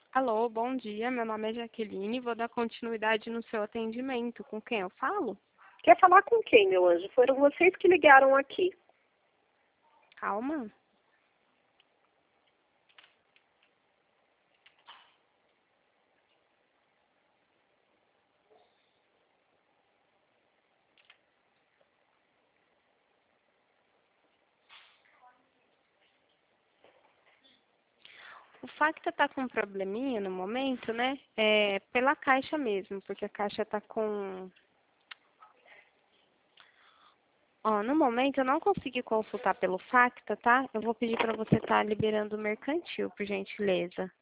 Alô, bom dia. Meu nome é Jaqueline. Vou dar continuidade no seu atendimento. Com quem eu falo? Quer falar com quem, meu anjo? Foram vocês que ligaram aqui. Calma. O Facta tá com um probleminha no momento, né? É pela caixa mesmo, porque a caixa tá com... Ó, no momento eu não consegui consultar pelo Facta, tá? Eu vou pedir para você estar liberando o mercantil, por gentileza.